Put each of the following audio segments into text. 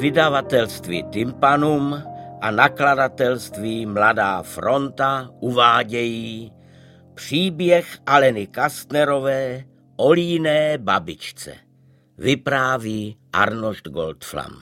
Vydavatelství Tympanum a nakladatelství Mladá fronta uvádějí příběh Aleny Kastnerové o líné babičce. Vypráví Arnošt Goldflam.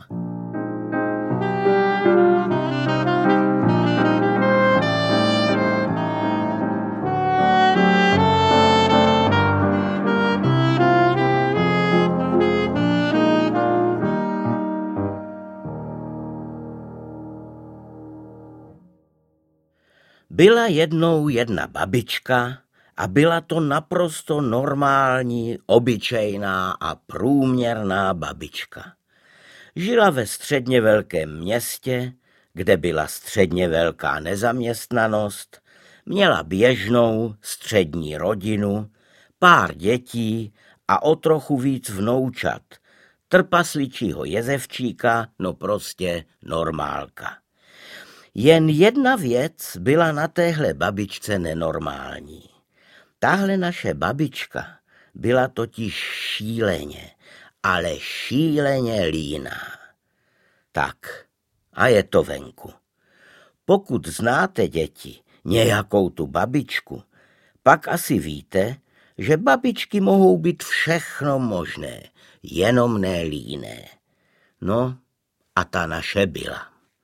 Byla jednou jedna babička a byla to naprosto normální, obyčejná a průměrná babička. Žila ve středně velkém městě, kde byla středně velká nezaměstnanost, měla běžnou střední rodinu, pár dětí a o trochu víc vnoučat, trpasličího jezevčíka, no prostě normálka. Jen jedna věc byla na téhle babičce nenormální. Tahle naše babička byla totiž šíleně, ale šíleně líná. Tak, a je to venku. Pokud znáte, děti, nějakou tu babičku, pak asi víte, že babičky mohou být všechno možné, jenom ne líné. No, a ta naše byla.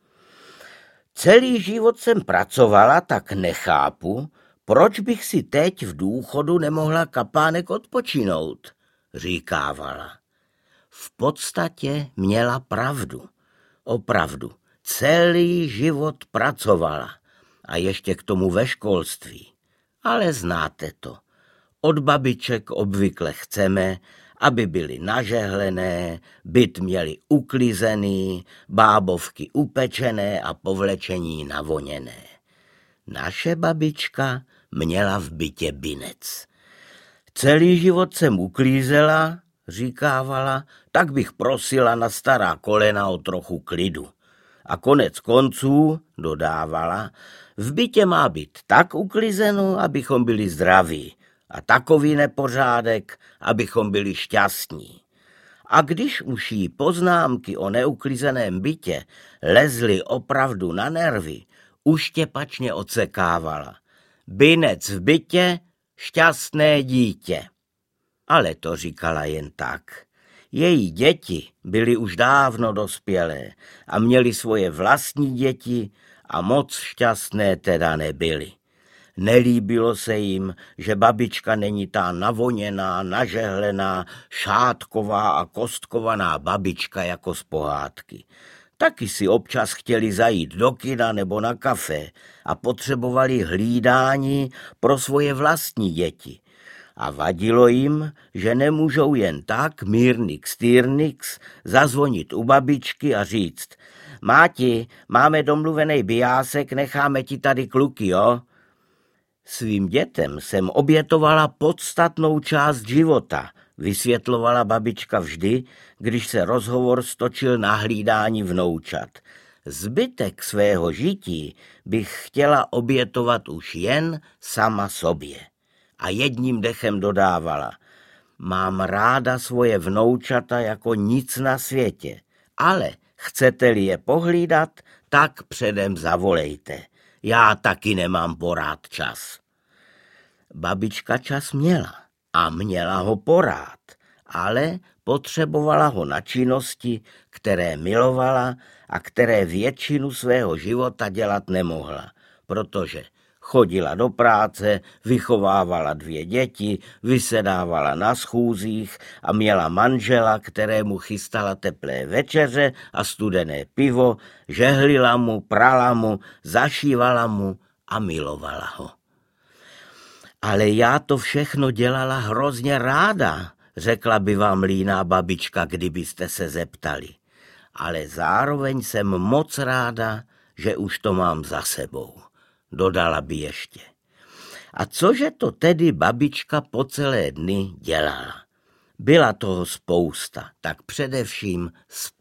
Celý život jsem pracovala, tak nechápu, proč bych si teď v důchodu nemohla kapánek odpočinout, říkávala. V podstatě měla pravdu. Opravdu, celý život pracovala a ještě k tomu ve školství. Ale znáte to. Od babiček obvykle chceme, aby byly nažehlené, byt měli uklizený, bábovky upečené a povlečení navoněné. Naše babička měla v bytě binec. Celý život jsem uklízela, říkávala, tak bych prosila na stará kolena o trochu klidu. A konec konců, dodávala, v bytě má být tak uklizeno, abychom byli zdraví, a takový nepořádek, abychom byli šťastní. A když už jí poznámky o neuklizeném bytě lezly opravdu na nervy, uštěpačně odsekávala. Binec v bytě, šťastné dítě. Ale to říkala jen tak. Její děti byly už dávno dospělé a měly svoje vlastní děti a moc šťastné teda nebyly. Nelíbilo se jim, že babička není ta navoněná, nažehlená, šátková a kostkovaná babička jako z pohádky. Taky si občas chtěli zajít do kina nebo na kafe a potřebovali hlídání pro svoje vlastní děti. A vadilo jim, že nemůžou jen tak mírnix týrnix zazvonit u babičky a říct: Máti, máme domluvený biásek, necháme ti tady kluky, jo? Svým dětem jsem obětovala podstatnou část života, vysvětlovala babička vždy, když se rozhovor stočil na hlídání vnoučat. Zbytek svého žití bych chtěla obětovat už jen sama sobě. A jedním dechem dodávala: Mám ráda svoje vnoučata jako nic na světě, ale chcete-li je pohlídat, tak předem zavolejte. Já taky nemám porád čas. Babička čas měla a měla ho porád, ale potřebovala ho na činnosti, které milovala a které většinu svého života dělat nemohla, protože chodila do práce, vychovávala 2 děti, vysedávala na schůzích a měla manžela, kterému chystala teplé večeře a studené pivo, žehlila mu, prala mu, zašívala mu a milovala ho. Ale já to všechno dělala hrozně ráda, řekla by vám líná babička, kdybyste se zeptali. Ale zároveň jsem moc ráda, že už to mám za sebou, dodala by ještě. A cože to tedy babička po celé dny dělala? Byla toho spousta, tak především